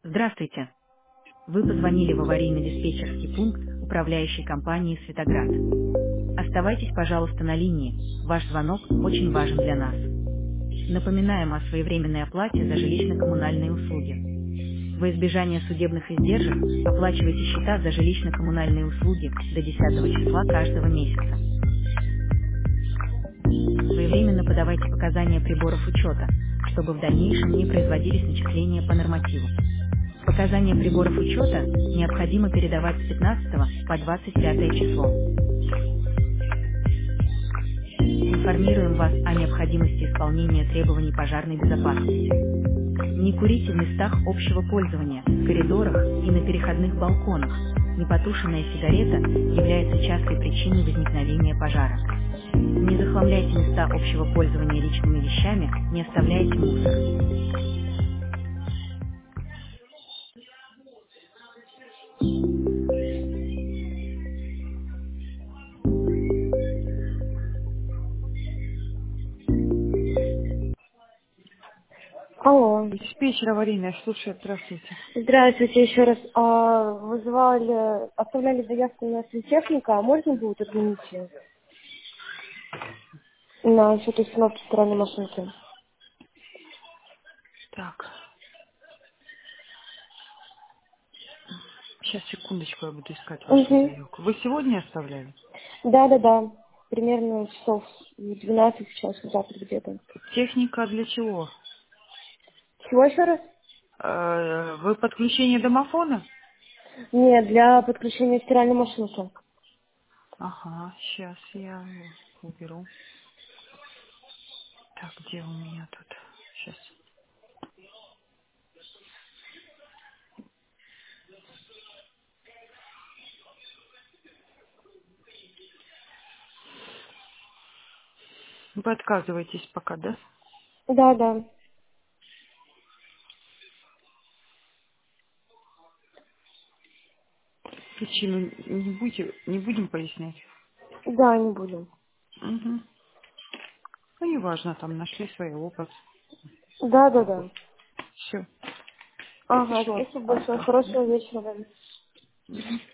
Здравствуйте. Вы позвонили в аварийно-диспетчерский пункт управляющей компании «Светоград». Оставайтесь, пожалуйста, на линии. Ваш звонок очень важен для нас. Напоминаем о своевременной оплате за жилищно-коммунальные услуги. Во избежание судебных издержек оплачивайте счета за жилищно-коммунальные услуги до 10 числа каждого месяца. Своевременно подавайте показания приборов учета, чтобы в дальнейшем не производились начисления по нормативу. Показания приборов учета необходимо передавать с 15 по 25 число. Информируем вас о необходимости исполнения требований пожарной безопасности. Не курите в местах общего пользования, в коридорах и на переходных балконах. Непотушенная сигарета является частой причиной возникновения пожара. Не захламляйте места общего пользования личными вещами, не оставляйте мусор. Алло. Диспетчер аварийная, слушай, здравствуйте. Здравствуйте еще раз. Вызывали, оставляли заявку на сантехника, а можно будет отменить ее на счет установки стиральной машинки? Так, сейчас секундочку, я буду искать вашу Угу. заявку. Вы сегодня оставляли? Да. Примерно часов 12 сейчас, завтра где-то. Техника для чего? Чего еще раз? Вы подключение домофона? Нет, для подключения стиральной машинки. Ага, сейчас я уберу. Так, где у меня тут? Сейчас. Вы отказываетесь пока, да? Да. Причину не будем пояснять. Да, не будем. Угу. Ну, неважно, там нашли свой опыт. Да. Все. Ага, Хорошо. спасибо большое. Хорошего вечера вам. Мгм.